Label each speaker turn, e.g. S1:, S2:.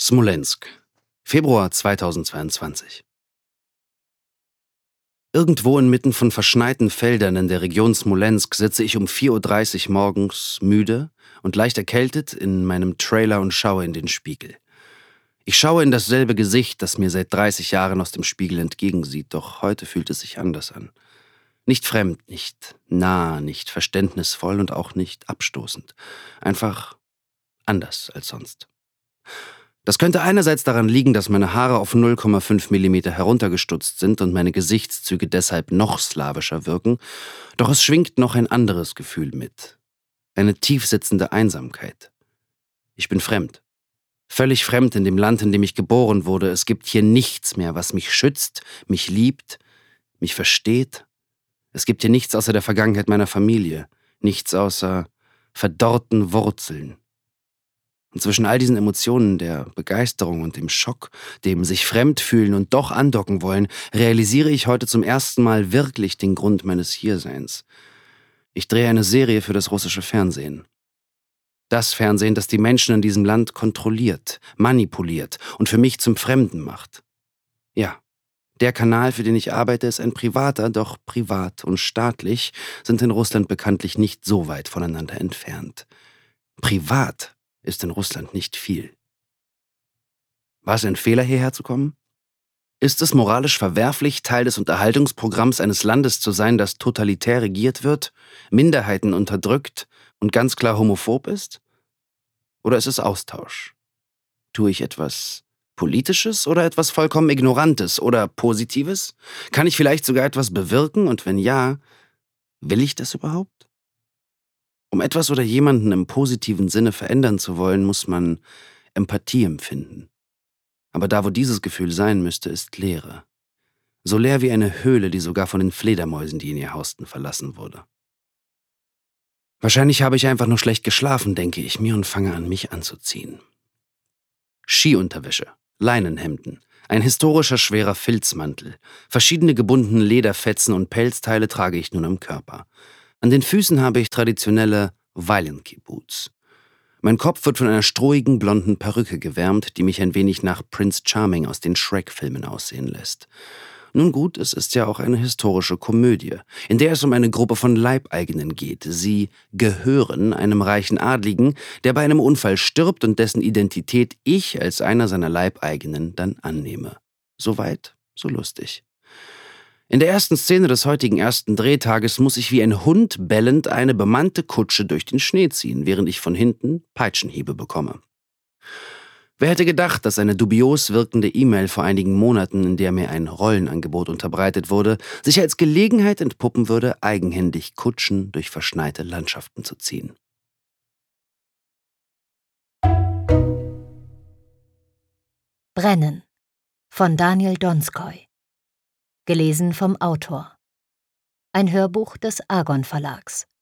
S1: Smolensk, Februar 2022. Irgendwo inmitten von verschneiten Feldern in der Region Smolensk sitze ich um 4:30 Uhr morgens müde und leicht erkältet in meinem Trailer und schaue in den Spiegel. Ich schaue in dasselbe Gesicht, das mir seit 30 Jahren aus dem Spiegel entgegensieht, doch heute fühlt es sich anders an. Nicht fremd, nicht nah, nicht verständnisvoll und auch nicht abstoßend. Einfach anders als sonst. Das könnte einerseits daran liegen, dass meine Haare auf 0,5 Millimeter heruntergestutzt sind und meine Gesichtszüge deshalb noch slawischer wirken, doch es schwingt noch ein anderes Gefühl mit. Eine tiefsitzende Einsamkeit. Ich bin fremd. Völlig fremd in dem Land, in dem ich geboren wurde. Es gibt hier nichts mehr, was mich schützt, mich liebt, mich versteht. Es gibt hier nichts außer der Vergangenheit meiner Familie, nichts außer verdorrten Wurzeln. Und zwischen all diesen Emotionen, der Begeisterung und dem Schock, dem sich fremd fühlen und doch andocken wollen, realisiere ich heute zum ersten Mal wirklich den Grund meines Hierseins. Ich drehe eine Serie für das russische Fernsehen. Das Fernsehen, das die Menschen in diesem Land kontrolliert, manipuliert und für mich zum Fremden macht. Ja, der Kanal, für den ich arbeite, ist ein privater, doch privat und staatlich sind in Russland bekanntlich nicht so weit voneinander entfernt. Privat ist in Russland nicht viel. War es ein Fehler, hierher zu kommen? Ist es moralisch verwerflich, Teil des Unterhaltungsprogramms eines Landes zu sein, das totalitär regiert wird, Minderheiten unterdrückt und ganz klar homophob ist? Oder ist es Austausch? Tue ich etwas Politisches oder etwas vollkommen Ignorantes oder Positives? Kann ich vielleicht sogar etwas bewirken und wenn ja, will ich das überhaupt? Um etwas oder jemanden im positiven Sinne verändern zu wollen, muss man Empathie empfinden. Aber da, wo dieses Gefühl sein müsste, ist Leere. So leer wie eine Höhle, die sogar von den Fledermäusen, die in ihr hausten, verlassen wurde. Wahrscheinlich habe ich einfach nur schlecht geschlafen, denke ich mir und fange an, mich anzuziehen. Skiunterwäsche, Leinenhemden, ein historischer schwerer Filzmantel, verschiedene gebundene Lederfetzen und Pelzteile trage ich nun am Körper. An den Füßen habe ich traditionelle Valenki Boots. Mein Kopf wird von einer strohigen, blonden Perücke gewärmt, die mich ein wenig nach Prince Charming aus den Shrek-Filmen aussehen lässt. Nun gut, es ist ja auch eine historische Komödie, in der es um eine Gruppe von Leibeigenen geht. Sie gehören einem reichen Adligen, der bei einem Unfall stirbt und dessen Identität ich als einer seiner Leibeigenen dann annehme. Soweit, so lustig. In der ersten Szene des heutigen ersten Drehtages muss ich wie ein Hund bellend eine bemannte Kutsche durch den Schnee ziehen, während ich von hinten Peitschenhiebe bekomme. Wer hätte gedacht, dass eine dubios wirkende E-Mail vor einigen Monaten, in der mir ein Rollenangebot unterbreitet wurde, sich als Gelegenheit entpuppen würde, eigenhändig Kutschen durch verschneite Landschaften zu ziehen.
S2: Brennen von Daniel Donskoi. Gelesen vom Autor. Ein Hörbuch des Argon Verlags.